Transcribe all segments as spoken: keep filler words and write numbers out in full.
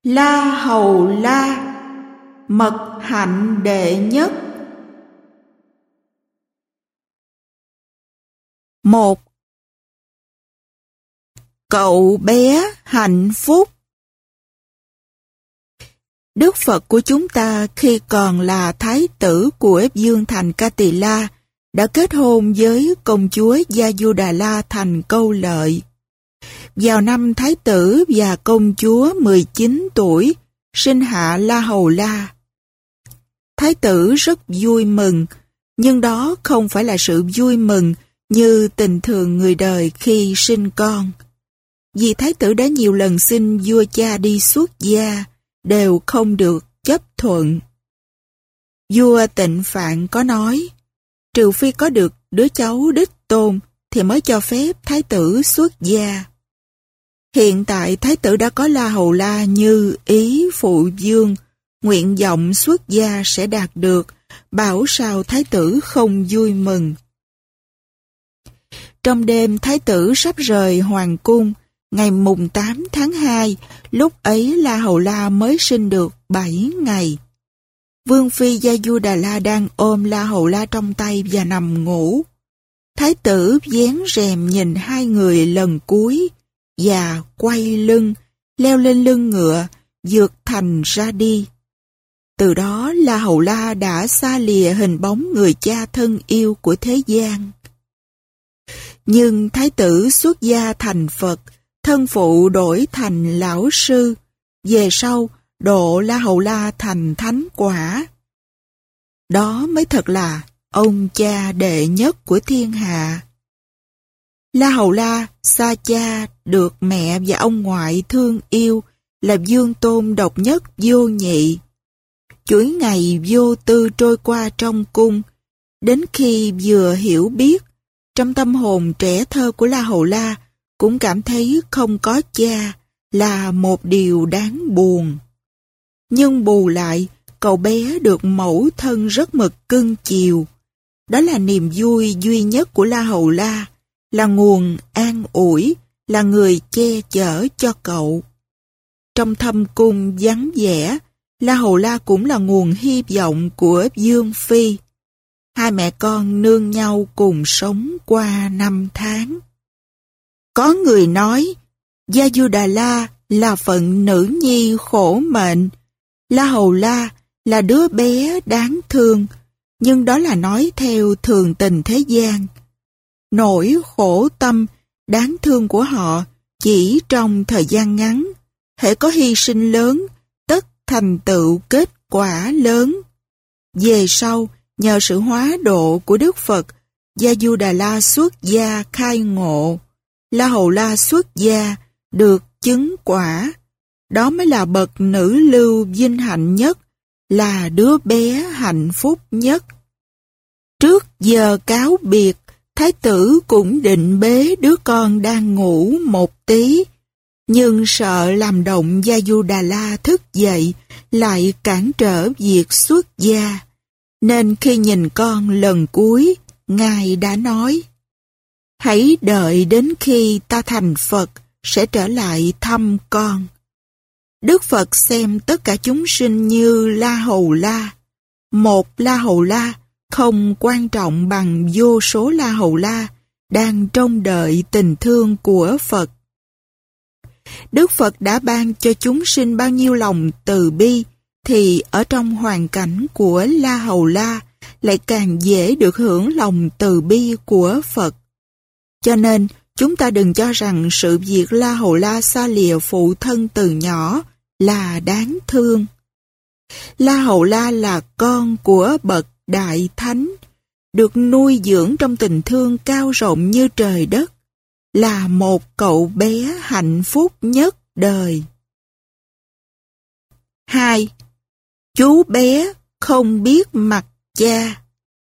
La Hầu La, mật hạnh đệ nhất. Một. Cậu bé hạnh phúc. Đức Phật của chúng ta khi còn là thái tử của Dương thành Ca Tỳ La đã kết hôn với công chúa Gia Du Đà La thành Câu Lợi. Vào năm thái tử và công chúa mười chín tuổi, sinh hạ La Hầu La. Thái tử rất vui mừng, nhưng đó không phải là sự vui mừng như tình thường người đời khi sinh con. Vì thái tử đã nhiều lần xin vua cha đi xuất gia, đều không được chấp thuận. Vua Tịnh Phạn có nói, trừ phi có được đứa cháu đích tôn thì mới cho phép thái tử xuất gia. Hiện tại thái tử đã có La Hầu La như ý phụ vương, nguyện vọng xuất gia sẽ đạt được, bảo sao thái tử không vui mừng. Trong đêm thái tử sắp rời hoàng cung, ngày mùng tám tháng hai, lúc ấy La Hầu La mới sinh được bảy ngày. Vương phi Gia Du Đà La đang ôm La Hầu La trong tay và nằm ngủ. Thái tử vén rèm nhìn hai người lần cuối và quay lưng, leo lên lưng ngựa, vượt thành ra đi. Từ đó La Hầu La đã xa lìa hình bóng người cha thân yêu của thế gian. Nhưng thái tử xuất gia thành Phật, thân phụ đổi thành lão sư, về sau độ La Hầu La thành thánh quả. Đó mới thật là ông cha đệ nhất của thiên hạ. La Hầu La xa cha được mẹ và ông ngoại thương yêu, là vương tôn độc nhất vô nhị. Chuỗi ngày vô tư trôi qua trong cung, đến khi vừa hiểu biết, trong tâm hồn trẻ thơ của La Hầu La cũng cảm thấy không có cha là một điều đáng buồn. Nhưng bù lại, cậu bé được mẫu thân rất mực cưng chiều. Đó là niềm vui duy nhất của La Hầu La, là nguồn an ủi, là người che chở cho cậu. Trong thâm cung vắng vẻ, La Hầu La cũng là nguồn hy vọng của Vương phi. Hai mẹ con nương nhau cùng sống qua năm tháng. Có người nói, Gia Du Đà La là phận nữ nhi khổ mệnh, La Hầu La là đứa bé đáng thương, nhưng đó là nói theo thường tình thế gian. Nỗi khổ tâm, đáng thương của họ chỉ trong thời gian ngắn, hễ có hy sinh lớn, tất thành tựu kết quả lớn. Về sau, nhờ sự hóa độ của Đức Phật, Gia Du Đà La xuất gia khai ngộ, La Hầu La xuất gia được chứng quả. Đó mới là bậc nữ lưu vinh hạnh nhất, là đứa bé hạnh phúc nhất. Trước giờ cáo biệt, thái tử cũng định bế đứa con đang ngủ một tí, nhưng sợ làm động Gia Du Đà La thức dậy, lại cản trở việc xuất gia. Nên khi nhìn con lần cuối, Ngài đã nói, hãy đợi đến khi ta thành Phật, sẽ trở lại thăm con. Đức Phật xem tất cả chúng sinh như La Hầu La. Một La Hầu La không quan trọng bằng vô số La Hầu La đang trông đợi tình thương của Phật. Đức Phật đã ban cho chúng sinh bao nhiêu lòng từ bi, thì ở trong hoàn cảnh của La Hầu La lại càng dễ được hưởng lòng từ bi của Phật. Cho nên, chúng ta đừng cho rằng sự việc La Hầu La xa lìa phụ thân từ nhỏ là đáng thương. La Hầu La là con của bậc Đại Thánh, được nuôi dưỡng trong tình thương cao rộng như trời đất, là một cậu bé hạnh phúc nhất đời. Hai. Chú bé không biết mặt cha.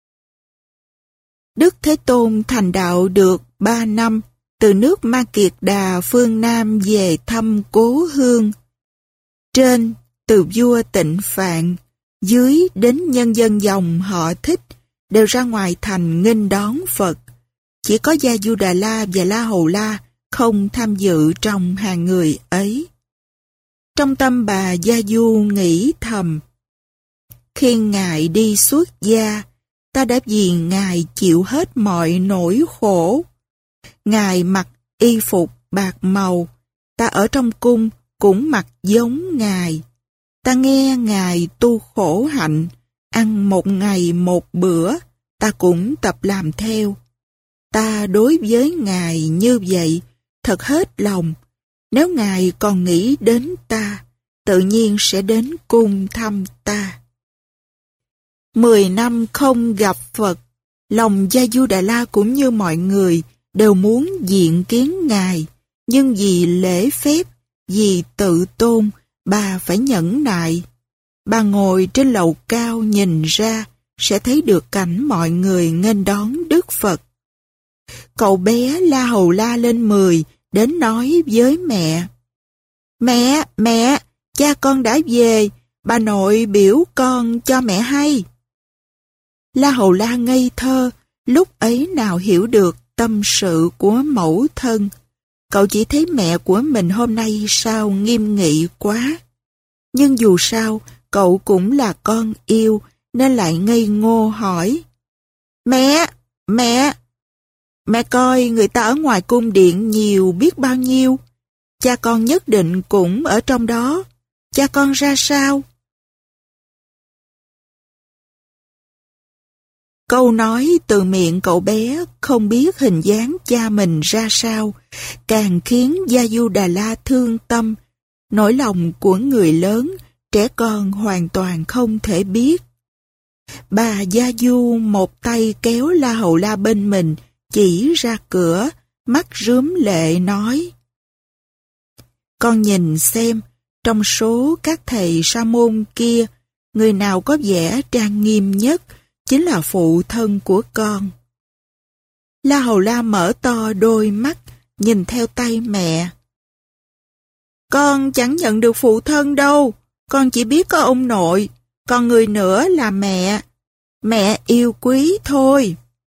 Đức Thế Tôn thành đạo được ba năm, từ nước Ma Kiệt Đà phương Nam về thăm cố hương. Trên, từ vua Tịnh Phạn, dưới đến nhân dân dòng họ Thích, đều ra ngoài thành nghênh đón Phật. Chỉ có Gia Du Đà La và La Hầu La không tham dự trong hàng người ấy. Trong tâm bà Gia Du nghĩ thầm, khi Ngài đi xuất gia, ta đã vì Ngài chịu hết mọi nỗi khổ. Ngài mặc y phục bạc màu, ta ở trong cung cũng mặc giống Ngài. Ta nghe Ngài tu khổ hạnh, ăn một ngày một bữa, ta cũng tập làm theo. Ta đối với Ngài như vậy, thật hết lòng. Nếu Ngài còn nghĩ đến ta, tự nhiên sẽ đến cung thăm ta. Mười năm không gặp Phật, lòng Gia Du Đà La cũng như mọi người đều muốn diện kiến Ngài, nhưng vì lễ phép, vì tự tôn, bà phải nhẫn nại. Bà ngồi trên lầu cao nhìn ra, sẽ thấy được cảnh mọi người nghênh đón Đức Phật. Cậu bé La Hầu la lên mười, đến nói với mẹ. Mẹ, mẹ, cha con đã về, bà nội biểu con cho mẹ hay. La Hầu la ngây thơ, lúc ấy nào hiểu được tâm sự của mẫu thân. Cậu chỉ thấy mẹ của mình hôm nay sao nghiêm nghị quá. Nhưng dù sao, cậu cũng là con yêu, nên lại ngây ngô hỏi. Mẹ, mẹ, mẹ coi người ta ở ngoài cung điện nhiều biết bao nhiêu. Cha con nhất định cũng ở trong đó. Cha con ra sao? Câu nói từ miệng cậu bé không biết hình dáng cha mình ra sao, càng khiến Gia Du Đà La thương tâm. Nỗi lòng của người lớn, trẻ con hoàn toàn không thể biết. Bà Gia Du một tay kéo La Hầu la bên mình, chỉ ra cửa, mắt rướm lệ nói. Con nhìn xem, trong số các thầy sa môn kia, người nào có vẻ trang nghiêm nhất, chính là phụ thân của con. La Hầu la mở to đôi mắt, nhìn theo tay mẹ. Con chẳng nhận được phụ thân đâu, con chỉ biết có ông nội, còn người nữa là mẹ. Mẹ yêu quý thôi.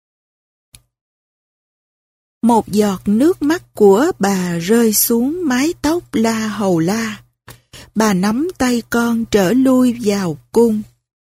Một giọt nước mắt của bà rơi xuống mái tóc La Hầu la. Bà nắm tay con trở lui vào cung.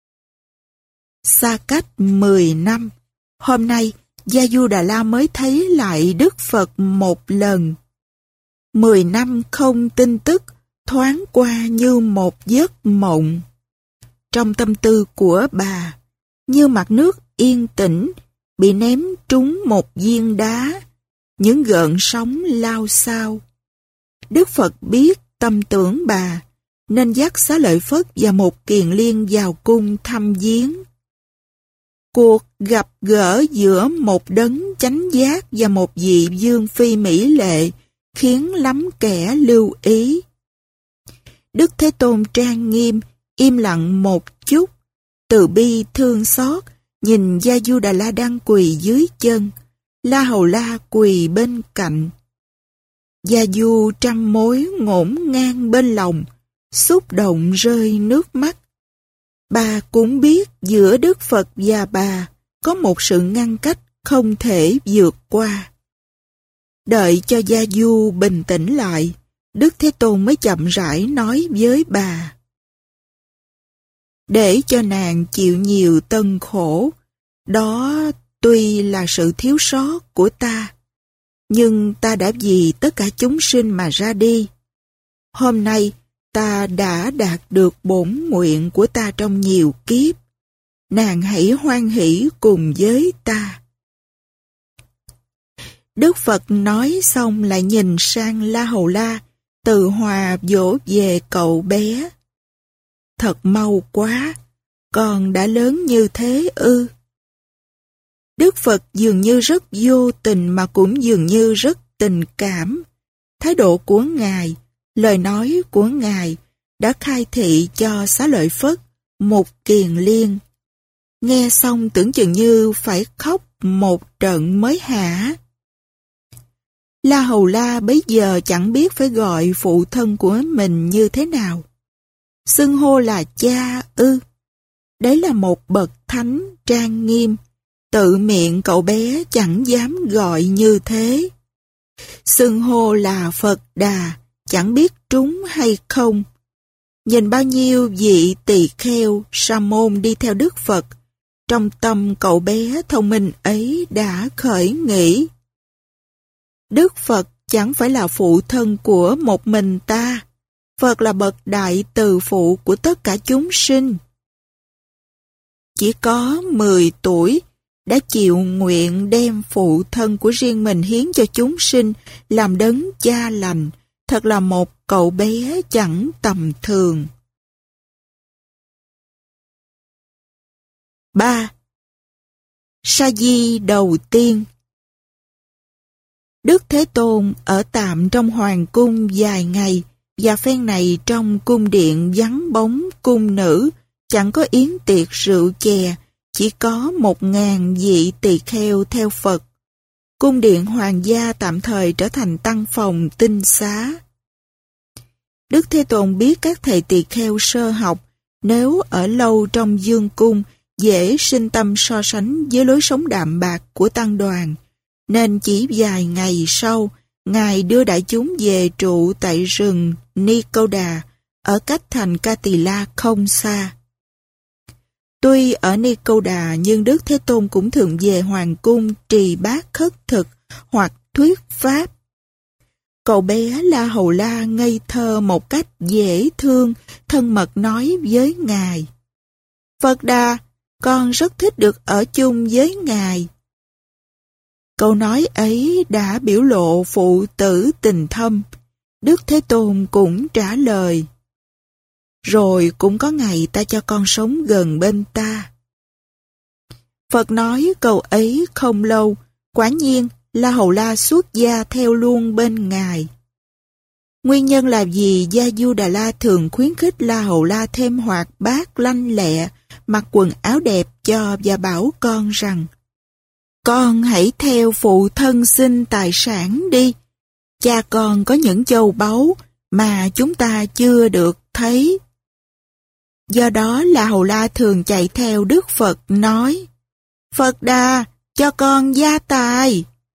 Xa cách mười năm, hôm nay Gia Du Đà La mới thấy lại Đức Phật một lần. Mười năm không tin tức, thoáng qua như một giấc mộng. Trong tâm tư của bà, như mặt nước yên tĩnh, bị ném trúng một viên đá, những gợn sóng lao xao. Đức Phật biết tâm tưởng bà, nên dắt Xá Lợi Phất và một kiền liên vào cung thăm viếng. Cuộc gặp gỡ giữa một đấng chánh giác và một vị vương phi mỹ lệ khiến lắm kẻ lưu ý. Đức Thế Tôn trang nghiêm, im lặng một chút, từ bi thương xót, nhìn Gia Du Đà La đang quỳ dưới chân, La Hầu la quỳ bên cạnh. Gia Du trăm mối ngổn ngang bên lòng, xúc động rơi nước mắt. Bà cũng biết giữa Đức Phật và bà có một sự ngăn cách không thể vượt qua. Đợi cho Gia Du bình tĩnh lại, Đức Thế Tôn mới chậm rãi nói với bà. Để cho nàng chịu nhiều tân khổ, đó tuy là sự thiếu sót của ta, nhưng ta đã vì tất cả chúng sinh mà ra đi. Hôm nay, ta đã đạt được bổn nguyện của ta trong nhiều kiếp. Nàng hãy hoan hỷ cùng với ta. Đức Phật nói xong lại nhìn sang La Hầu la, từ hòa vỗ về cậu bé. Thật mau quá, con đã lớn như thế ư? Đức Phật dường như rất vô tình mà cũng dường như rất tình cảm. Thái độ của Ngài, lời nói của Ngài đã khai thị cho Xá Lợi Phất một kiền liên. Nghe xong tưởng chừng như phải khóc một trận mới hả. La Hầu la bấy giờ chẳng biết phải gọi phụ thân của mình như thế nào. Xưng hô là cha ư? Đấy là một bậc thánh trang nghiêm, tự miệng cậu bé chẳng dám gọi như thế. Xưng hô là Phật Đà, chẳng biết trúng hay không. Nhìn bao nhiêu vị tỳ kheo sa môn đi theo Đức Phật, trong tâm cậu bé thông minh ấy đã khởi nghĩ. Đức Phật chẳng phải là phụ thân của một mình ta. Phật là bậc đại từ phụ của tất cả chúng sinh. Chỉ có mười tuổi đã chịu nguyện đem phụ thân của riêng mình hiến cho chúng sinh làm đấng cha lành, thật là một cậu bé chẳng tầm thường. ba. Sa di đầu tiên. Đức Thế Tôn ở tạm trong hoàng cung vài ngày, và phen này trong cung điện vắng bóng cung nữ, chẳng có yến tiệc rượu chè, chỉ có một ngàn vị tỳ kheo theo Phật. Cung điện hoàng gia tạm thời trở thành tăng phòng tinh xá. Đức Thế Tôn biết các thầy tỳ kheo sơ học, nếu ở lâu trong dương cung, dễ sinh tâm so sánh với lối sống đạm bạc của tăng đoàn, nên chỉ vài ngày sau, Ngài đưa đại chúng về trụ tại rừng Ni-cô-đà, ở cách thành Ca Tỳ La không xa. Tuy ở Ni-cô-đà, nhưng Đức Thế Tôn cũng thường về hoàng cung trì bát khất thực hoặc thuyết pháp. Cậu bé La Hầu La ngây thơ một cách dễ thương, thân mật nói với Ngài: Phật Đà, con rất thích được ở chung với Ngài. Câu nói ấy đã biểu lộ phụ tử tình thâm. Đức Thế Tôn cũng trả lời: Rồi cũng có ngày ta cho con sống gần bên ta. Phật nói câu ấy không lâu, quả nhiên La Hầu La xuất gia theo luôn bên Ngài. Nguyên nhân là vì Gia Du Đà La thường khuyến khích La Hầu La thêm hoạt bát lanh lẹ, mặc quần áo đẹp cho và bảo con rằng: Con hãy theo phụ thân xin tài sản đi. Cha con có những châu báu mà chúng ta chưa được thấy. Do đó La Hầu La thường chạy theo Đức Phật nói: Phật Đà, cho con gia tài.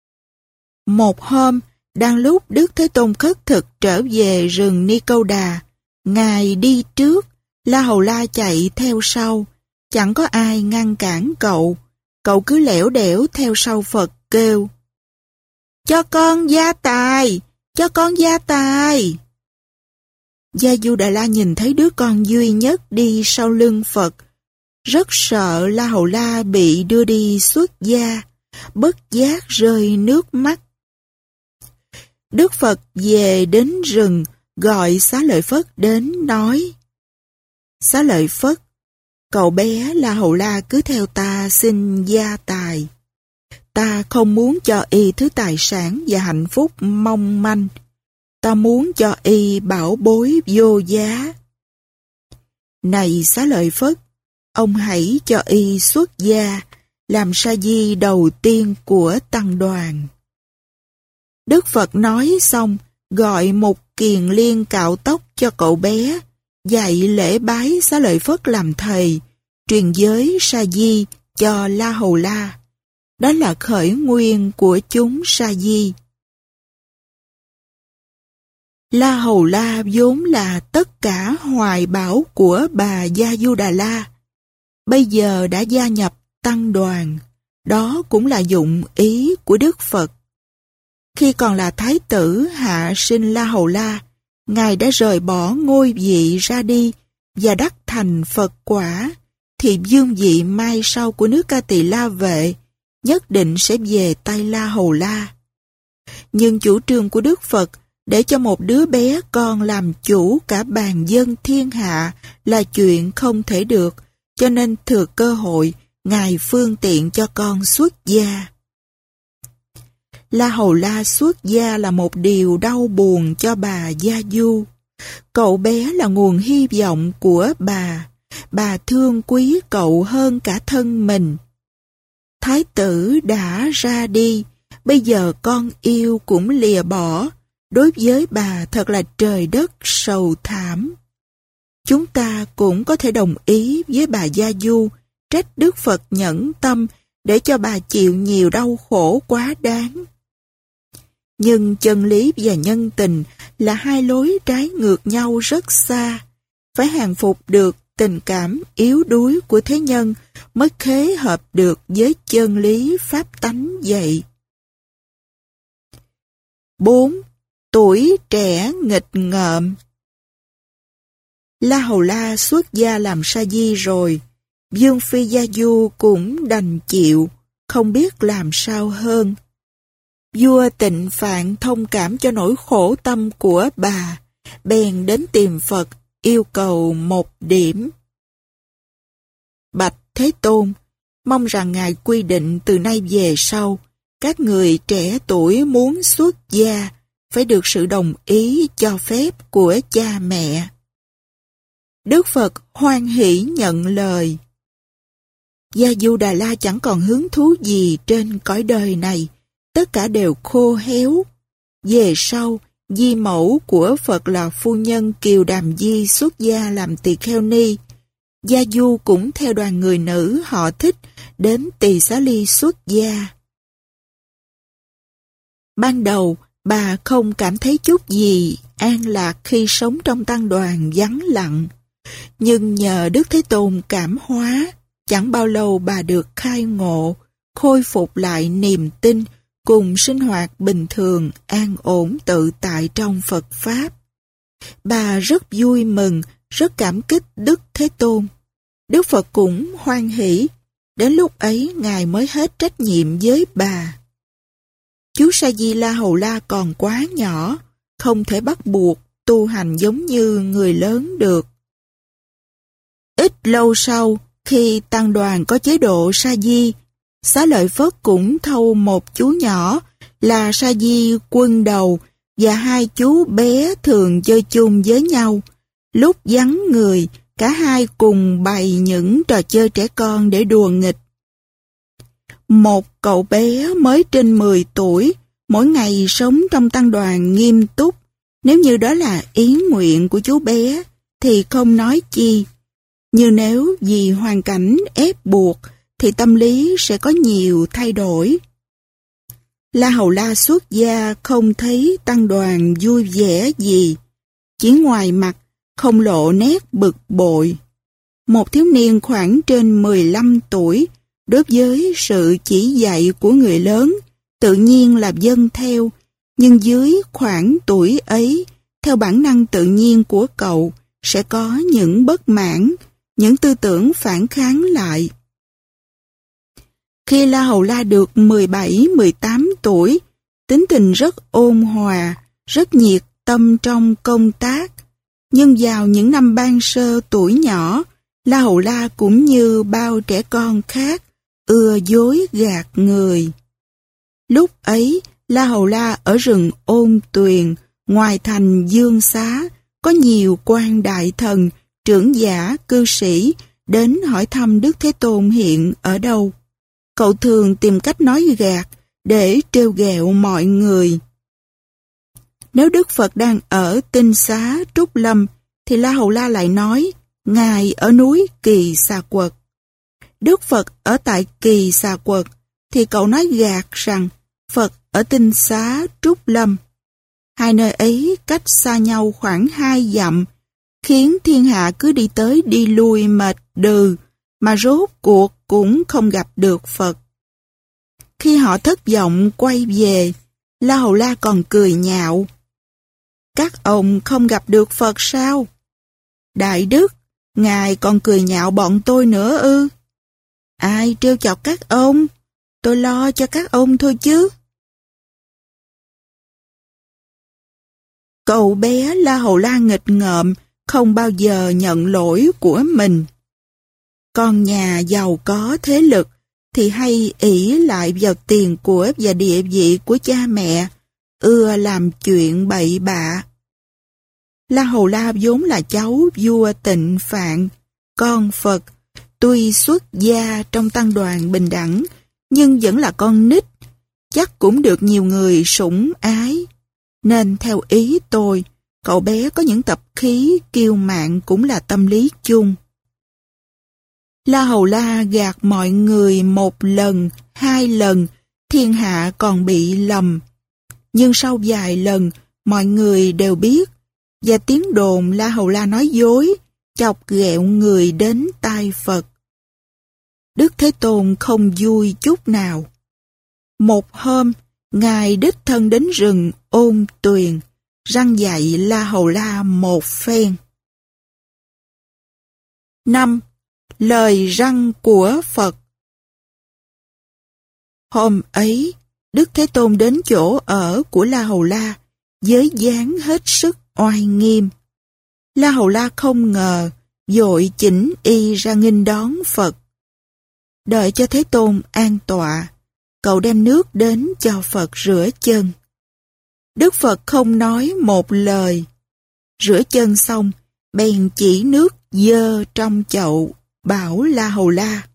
Một hôm, đang lúc Đức Thế Tôn khất thực trở về rừng Ni-cô-đà, Ngài đi trước, La Hầu La chạy theo sau, chẳng có ai ngăn cản cậu. Cậu cứ lẻo đẻo theo sau Phật kêu: Cho con gia tài, cho con gia tài. Gia Du Đà La nhìn thấy đứa con duy nhất đi sau lưng Phật, rất sợ La Hầu La bị đưa đi xuất gia, bất giác rơi nước mắt. Đức Phật về đến rừng, gọi Xá Lợi Phất đến nói: Xá Lợi Phất, cậu bé La Hầu La cứ theo ta xin gia tài. Ta không muốn cho y thứ tài sản và hạnh phúc mong manh. Ta muốn cho y bảo bối vô giá. Này Xá Lợi Phất, ông hãy cho y xuất gia, làm sa di đầu tiên của tăng đoàn. Đức Phật nói xong, gọi một kiền liên cạo tóc cho cậu bé, dạy lễ bái Xá Lợi Phất làm thầy, truyền giới sa di cho La Hầu La. Đó là khởi nguyên của chúng sa di. La Hầu La vốn là tất cả hoài bão của bà Gia Du Đà La, bây giờ đã gia nhập tăng đoàn. Đó cũng là dụng ý của Đức Phật. Khi còn là thái tử hạ sinh La Hầu La, Ngài đã rời bỏ ngôi vị ra đi và đắc thành Phật quả, thì vương vị mai sau của nước Ca Tỳ La Vệ nhất định sẽ về tay La Hầu La. Nhưng chủ trương của Đức Phật để cho một đứa bé con làm chủ cả bàn dân thiên hạ là chuyện không thể được, cho nên thừa cơ hội, Ngài phương tiện cho con xuất gia. La Hầu La xuất gia là một điều đau buồn cho bà Gia Du. Cậu bé là nguồn hy vọng của bà. Bà thương quý cậu hơn cả thân mình. Thái tử đã ra đi, bây giờ con yêu cũng lìa bỏ. Đối với bà thật là trời đất sầu thảm. Chúng ta cũng có thể đồng ý với bà Gia Du, trách Đức Phật nhẫn tâm để cho bà chịu nhiều đau khổ quá đáng. Nhưng chân lý và nhân tình là hai lối trái ngược nhau rất xa. phải hàng phục được tình cảm yếu đuối của thế nhân mới khế hợp được với chân lý pháp tánh vậy. bốn. Tuổi trẻ nghịch ngợm. La Hầu La xuất gia làm sa di rồi, Vương phi Gia Du cũng đành chịu, không biết làm sao hơn. Vua Tịnh Phạn thông cảm cho nỗi khổ tâm của bà, bèn đến tìm Phật yêu cầu một điểm. Bạch Thế Tôn, mong rằng Ngài quy định từ nay về sau, các người trẻ tuổi muốn xuất gia phải được sự đồng ý cho phép của cha mẹ. Đức Phật hoan hỷ nhận lời. Gia Du Đà La chẳng còn hứng thú gì trên cõi đời này, tất cả đều khô héo. Về sau, di mẫu của Phật là phu nhân Kiều Đàm Di xuất gia làm tỳ kheo ni. Gia Du cũng theo đoàn người nữ họ thích đến Tỳ Xá Ly xuất gia. Ban đầu, bà không cảm thấy chút gì an lạc khi sống trong tăng đoàn vắng lặng. Nhưng nhờ Đức Thế Tôn cảm hóa, chẳng bao lâu bà được khai ngộ, khôi phục lại niềm tin, cùng sinh hoạt bình thường, an ổn tự tại trong Phật Pháp. Bà rất vui mừng, rất cảm kích Đức Thế Tôn. Đức Phật cũng hoan hỷ, đến lúc ấy Ngài mới hết trách nhiệm với bà. Chú Sa Di La Hầu La còn quá nhỏ, không thể bắt buộc tu hành giống như người lớn được. Ít lâu sau, khi tăng đoàn có chế độ Sa Di, Xá Lợi Phất cũng thâu một chú nhỏ là Sa Di Quân Đầu và hai chú bé thường chơi chung với nhau. Lúc vắng người, cả hai cùng bày những trò chơi trẻ con để đùa nghịch. Một cậu bé mới trên mười tuổi, mỗi ngày sống trong tăng đoàn nghiêm túc. Nếu như đó là ý nguyện của chú bé, thì không nói chi. Nhưng nếu vì hoàn cảnh ép buộc, thì tâm lý sẽ có nhiều thay đổi. La Hầu La xuất gia không thấy tăng đoàn vui vẻ gì, chỉ ngoài mặt không lộ nét bực bội. Một thiếu niên khoảng trên mười lăm tuổi, đối với sự chỉ dạy của người lớn, tự nhiên là vâng theo, nhưng dưới khoảng tuổi ấy, theo bản năng tự nhiên của cậu, sẽ có những bất mãn, những tư tưởng phản kháng lại. Khi La Hầu La được mười bảy mười tám tuổi, tính tình rất ôn hòa, rất nhiệt tâm trong công tác. Nhưng vào những năm ban sơ tuổi nhỏ, La Hầu La cũng như bao trẻ con khác, ưa dối gạt người. Lúc ấy, La Hầu La ở rừng Ôn Tuyền, ngoài thành Dương Xá, có nhiều quan đại thần, trưởng giả, cư sĩ đến hỏi thăm Đức Thế Tôn hiện ở đâu. Cậu thường tìm cách nói gạt để trêu ghẹo mọi người. Nếu Đức Phật đang ở Tinh Xá Trúc Lâm, thì La Hầu La lại nói, Ngài ở núi Kỳ Xà Quật. Đức Phật ở tại Kỳ Xà Quật, thì cậu nói gạt rằng Phật ở Tinh Xá Trúc Lâm. Hai nơi ấy cách xa nhau khoảng hai dặm, khiến thiên hạ cứ đi tới đi lui mệt đừ, mà rốt cuộc cũng không gặp được Phật. Khi họ thất vọng quay về, La Hầu La còn cười nhạo. Các ông không gặp được Phật sao? Đại Đức, Ngài còn cười nhạo bọn tôi nữa ư? Ai trêu chọc các ông? Tôi lo cho các ông thôi chứ. Cậu bé La Hầu La nghịch ngợm, không bao giờ nhận lỗi của mình. Con nhà giàu có thế lực thì hay ỷ lại vào tiền của và địa vị của cha mẹ, ưa làm chuyện bậy bạ. La Hầu La vốn là cháu vua Tịnh Phạn, con Phật, tuy xuất gia trong tăng đoàn bình đẳng, nhưng vẫn là con nít, chắc cũng được nhiều người sủng ái. Nên theo ý tôi, cậu bé có những tập khí kiêu mạn cũng là tâm lý chung. La Hầu La gạt mọi người một lần, hai lần, thiên hạ còn bị lầm. Nhưng sau vài lần, mọi người đều biết, và tiếng đồn La Hầu La nói dối, chọc ghẹo người đến tai Phật. Đức Thế Tôn không vui chút nào. Một hôm, Ngài đích thân đến rừng Ôn Tuyền, răn dạy La Hầu La một phen. năm. Lời răn của Phật. Hôm ấy, Đức Thế Tôn đến chỗ ở của La Hầu La, với dáng hết sức oai nghiêm. La Hầu La không ngờ, vội chỉnh y ra nghênh đón Phật. Đợi cho Thế Tôn an tọa, cậu đem nước đến cho Phật rửa chân. Đức Phật không nói một lời. Rửa chân xong, bèn chỉ nước dơ trong chậu, bảo La Hầu La: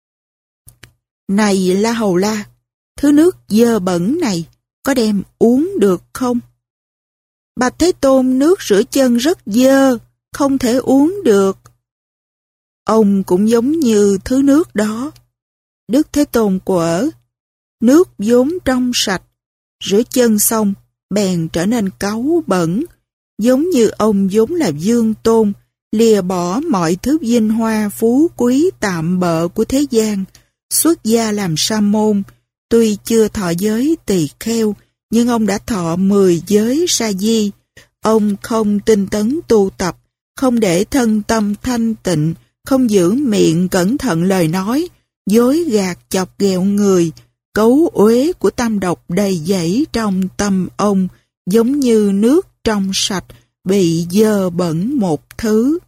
Này La Hầu La, thứ nước dơ bẩn này có đem uống được không? Bạch Thế Tôn, nước rửa chân rất dơ, không thể uống được. Ông cũng giống như thứ nước đó. Đức Thế Tôn quở: Nước vốn trong sạch, rửa chân xong bèn trở nên cáu bẩn, giống như ông vốn là vương tôn, lìa bỏ mọi thứ vinh hoa phú quý tạm bợ của thế gian, xuất gia làm sa môn. Tuy chưa thọ giới tỳ kheo, nhưng ông đã thọ mười giới sa di. Ông không tinh tấn tu tập, không để thân tâm thanh tịnh, không giữ miệng cẩn thận lời nói, dối gạt chọc ghẹo người. Cấu uế của tam độc đầy dẫy trong tâm ông, giống như nước trong sạch bị dơ bẩn một thứ.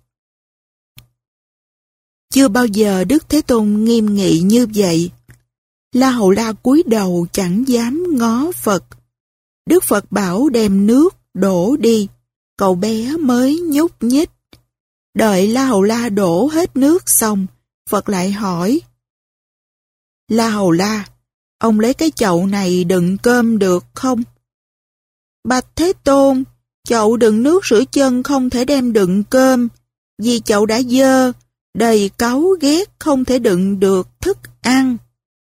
Chưa bao giờ Đức Thế Tôn nghiêm nghị như vậy. La Hầu La cúi đầu chẳng dám ngó Phật. Đức Phật bảo đem nước đổ đi, cậu bé mới nhúc nhích. Đợi La Hầu La đổ hết nước xong, Phật lại hỏi: La Hầu La, ông lấy cái chậu này đựng cơm được không? Bạch Thế Tôn, chậu đựng nước rửa chân không thể đem đựng cơm, vì chậu đã dơ, đầy cáu ghét, không thể đựng được thức ăn.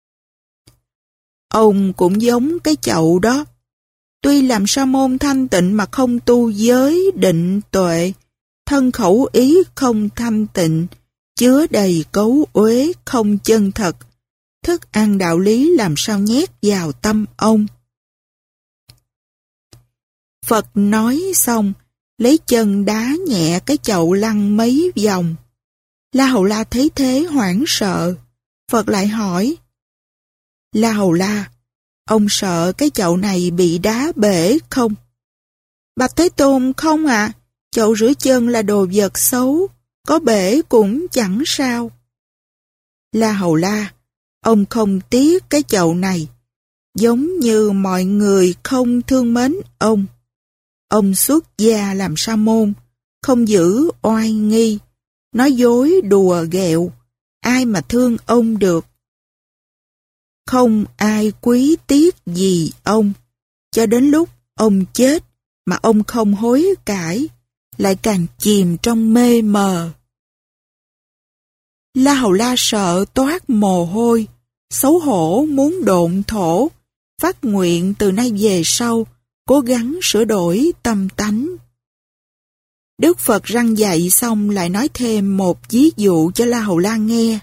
Ông cũng giống cái chậu đó. Tuy làm sa môn thanh tịnh mà không tu giới định tuệ, thân khẩu ý không thanh tịnh, chứa đầy cấu uế không chân thật, thức ăn đạo lý làm sao nhét vào tâm ông. Phật nói xong, lấy chân đá nhẹ cái chậu lăn mấy vòng. La Hầu La thấy thế hoảng sợ. Phật lại hỏi: La Hầu La, ông sợ cái chậu này bị đá bể không? Bạch Thế Tôn, không ạ, à, chậu rửa chân là đồ vật xấu, có bể cũng chẳng sao. La Hầu La, ông không tiếc cái chậu này, giống như mọi người không thương mến ông. Ông xuất gia làm sa môn, không giữ oai nghi, nói dối đùa ghẹo, ai mà thương ông được. Không ai quý tiếc gì ông, cho đến lúc ông chết mà ông không hối cải, lại càng chìm trong mê mờ. La Hầu La sợ toát mồ hôi, xấu hổ muốn độn thổ, phát nguyện từ nay về sau, cố gắng sửa đổi tâm tánh. Đức Phật răn dạy xong lại nói thêm một ví dụ cho La Hầu La nghe.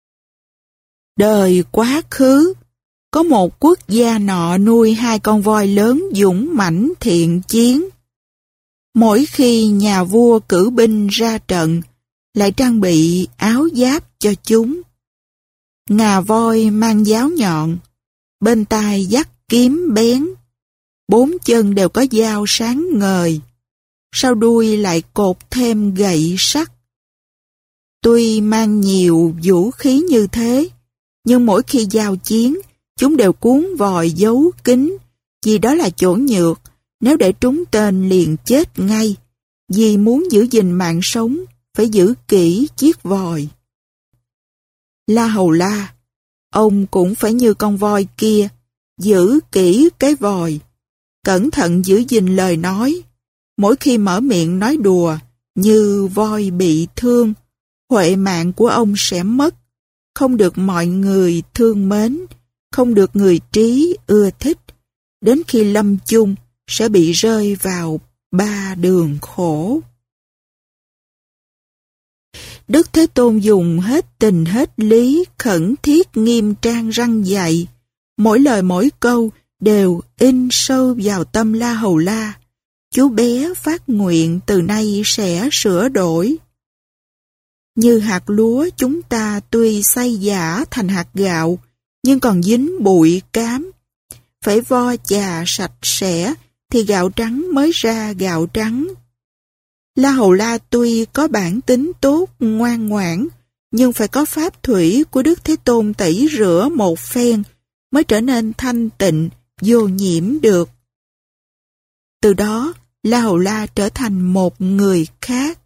Đời quá khứ, có một quốc gia nọ nuôi hai con voi lớn dũng mãnh thiện chiến. Mỗi khi nhà vua cử binh ra trận, lại trang bị áo giáp cho chúng. Ngà voi mang giáo nhọn, bên tai dắt kiếm bén, bốn chân đều có dao sáng ngời, sau đuôi lại cột thêm gậy sắt. Tuy mang nhiều vũ khí như thế, nhưng mỗi khi giao chiến, chúng đều cuốn vòi giấu kín, vì đó là chỗ nhược, nếu để trúng tên liền chết ngay, vì muốn giữ gìn mạng sống, phải giữ kỹ chiếc vòi. La Hầu La, ông cũng phải như con voi kia, giữ kỹ cái vòi, cẩn thận giữ gìn lời nói. Mỗi khi mở miệng nói đùa, như voi bị thương, huệ mạng của ông sẽ mất, không được mọi người thương mến, không được người trí ưa thích, đến khi lâm chung sẽ bị rơi vào ba đường khổ. Đức Thế Tôn dùng hết tình hết lý, khẩn thiết nghiêm trang răn dạy. Mỗi lời mỗi câu đều in sâu vào tâm La Hầu La. Chú bé phát nguyện từ nay sẽ sửa đổi. Như hạt lúa chúng ta tuy xay giã thành hạt gạo, nhưng còn dính bụi cám. Phải vo chà sạch sẽ thì gạo trắng mới ra gạo trắng. La Hầu La tuy có bản tính tốt, ngoan ngoãn, nhưng phải có pháp thủy của Đức Thế Tôn tẩy rửa một phen mới trở nên thanh tịnh, vô nhiễm được. Từ đó, La Hầu La trở thành một người khác.